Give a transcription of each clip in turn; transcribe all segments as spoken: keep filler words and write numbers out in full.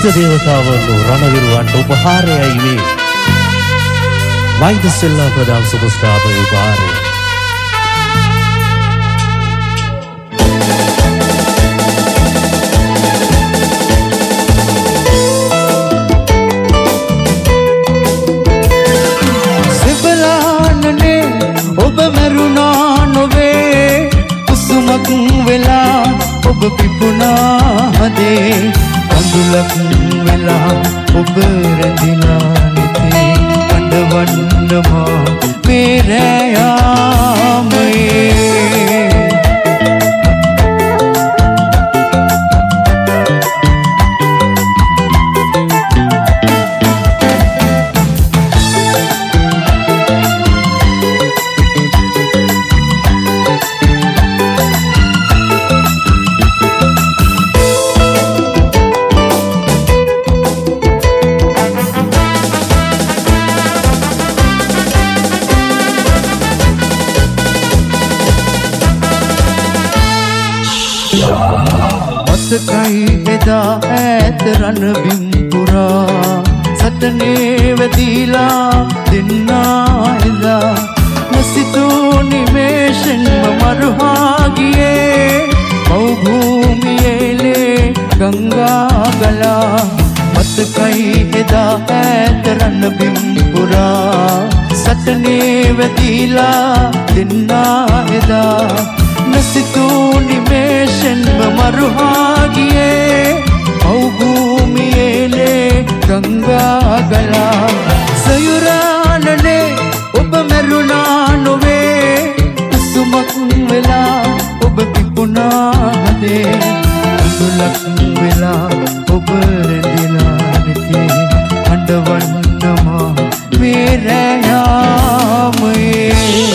ඉෂ්ට දේවතාවන්ව රණවිරුවන්ට උපහාරයයි වේ. මයින්ද සෙල්ලා ප්‍රදාන සුපස්ටාර් උපහාරය. සිබලානනේ ඔබ මරුණා නොවේ, කුසුමක් වෙලා ඔබ පිපුණා හදේ, කඳුලක් වෙලා ඔබ රැඳිලා නැතේ, කඩවන්නමා මේ රැයාමයේ. මතකයි එදා ඈත රණබිම් පුරා, සටනේ වැදීලා දෙන්නා එදා, නොසිතූ නිමේෂෙන්ම මරුහා ගියේ, මව් භූමියේලේ ගංගා ගලා. මතකයි එදා ඈත රණබිම් පුරා, සටනේ වැදීලා දෙන්නා එදා, නොසිතූ නිමේෂෙන්ම මරුහා ගියේ, මව් භූමියේලේ ගංගා ගලා. සයුරානනේ ඔබ මරුණා නොවේ, කුසුමක් වෙලා ඔබ පිපුණා හදේ, කඳුලක් වෙලා ඔබ රැඳිලා නැතේ, හඬවන්නමා මේ රැයාමයේ.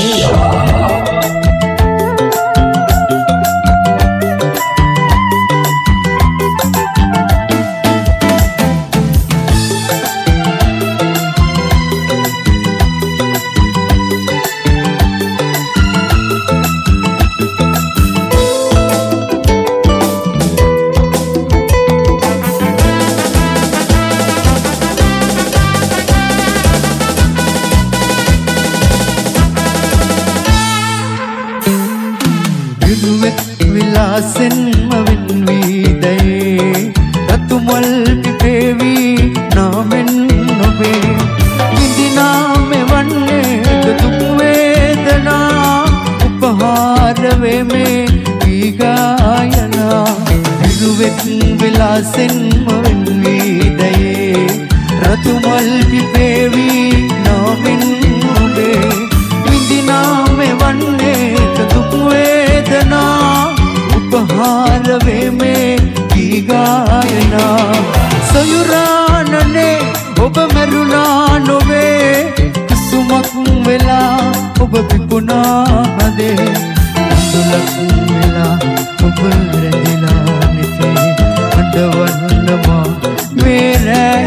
විලාසෙන්ම වින්වීදයේ, රතුමල් පිපේවි නාමෙන් නොවේ, විඳිනා මෙවන්නේ දුක් වේදනා, උපහාර වේමේ වීගායනා. විරුවෙත් විලාසෙන්ම වින්වීදයේ, රතුමල් පිපේවි නාමෙන් නොවේ, විඳිනා මෙවන්නේ දුක් වේදනා, උපහාර වේමේ ගීගායනා. සයුරානනේ ඔබ මරුණා නොවේ, කුසුමක් වෙලා ඔබ පිපුණා හදේ, කඳුලක් වෙලා ඔබ රැඳිලා නැතේ, හඬවන්නමා මේ රැ